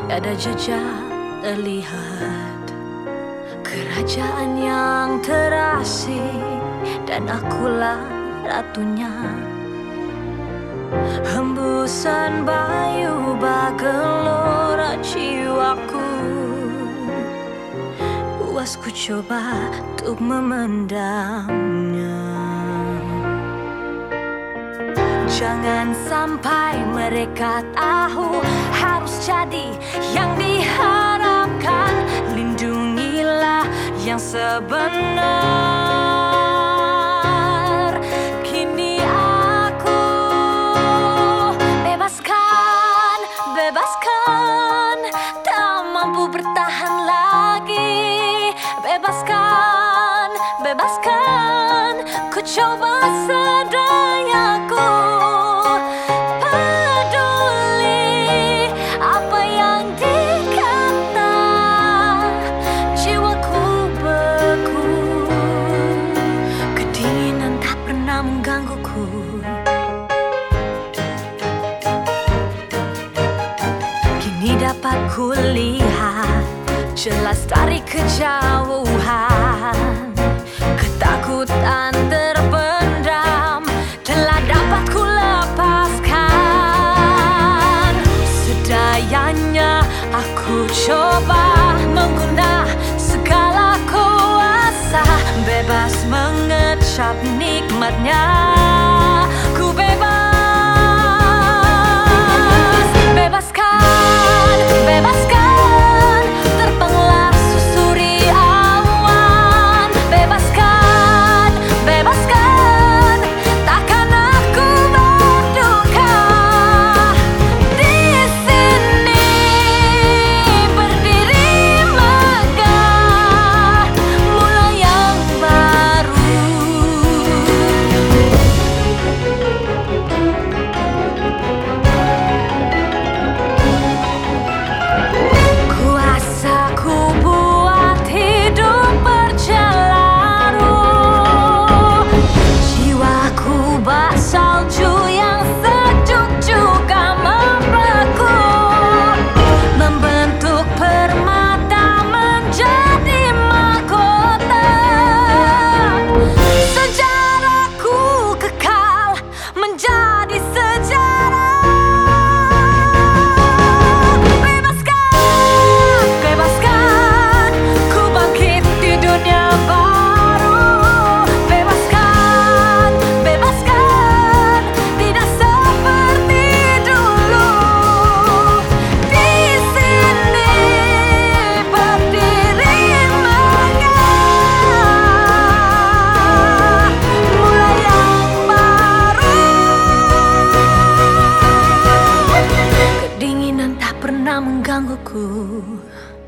Tiada jejak terlihat kerajaan yang terasing, dan akulah ratunya. Hembusan bayu bergelora jiwaku, puas ku coba untuk memendamnya. Jangan sampai mereka tahu harus jadi yang diharapkan. Lindungilah yang sebenar. Kini aku bebaskan, bebaskan, tak mampu bertahan lagi. Bebaskan, bebaskan, ku coba sedayaku. Menggangguku. Kini dapat kulihat jelas dari kejauhan, ketakutan terpendam telah dapat kulepaskan. Sedayanya aku coba mengguna segala kuasa, bebas mengecap nikmatnya. Ku bebas, bebaskan, bebaskan, terbanglah susuri awan. Bebaskan, bebaskan, takkan aku berduka. Di sini berdiri megah, mulai yang baru. Kuasaku buat hidup bercelaru, jiwaku bak salju yang sejuk juga membeku, membentuk permata menjadi mahkota. Sejarahku kekal menjadi sejarah. Bebaskan, ku bangkit di dunia baru. Bebaskan, bebaskan, tidak seperti dulu. Di sini berdiri megah, mulai yang baru. Kedinginan tak pernah menggangguku.